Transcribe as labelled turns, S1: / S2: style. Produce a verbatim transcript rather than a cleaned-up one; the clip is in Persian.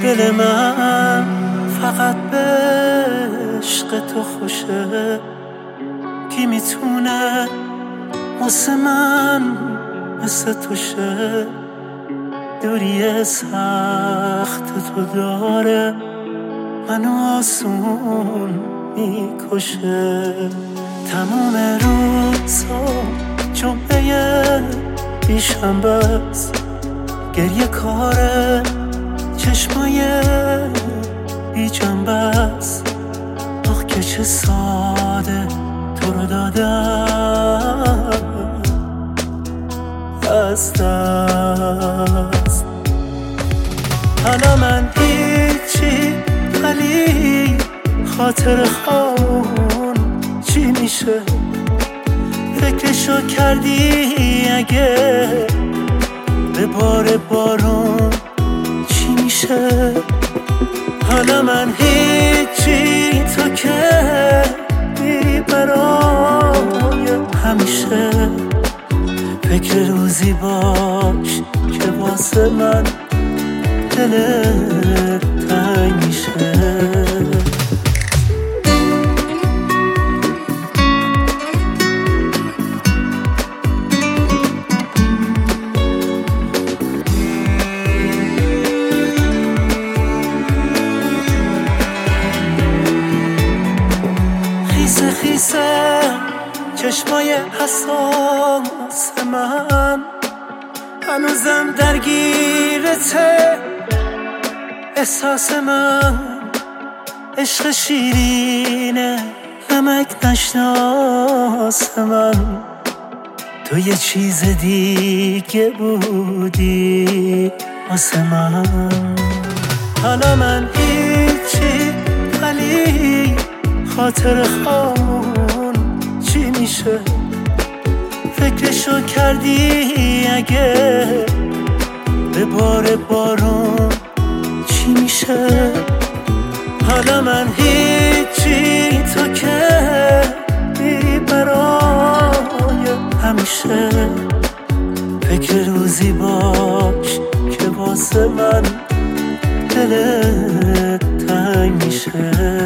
S1: دل من فقط به عشق تو خوشه. کی میتونه واسه من مثل تو شه؟ دوری سخت تو داره منو آسون میکشه. تموم روزا جمعه بیشنبه است، گریه کاره چشمای بی جنبه است. آخ که چه ساده تو رو دادم از دست. حالا من هیچی ولی خاطر خون چی میشه؟ فکرشو کردی اگه به بار بارون چی میشه؟ حالا من هیچی تو که میری برای همیشه. فکر روزی باش که واسه من دلت تنگ میشه. خیسه خیسه چشمای حساس من هنوزم درگیرته. احساس من عشق شیرینه نمک نشناس من. تو یه چیز دیگه بودی واسه من. حالا من هیچی ولی خاطر خون چی میشه؟ فکرشو کردی اگه به بار بارون چی میشه؟ حالا من هیچی تو که میری برای همیشه. فکر روزی باش که واسه من دلت تنگ میشه.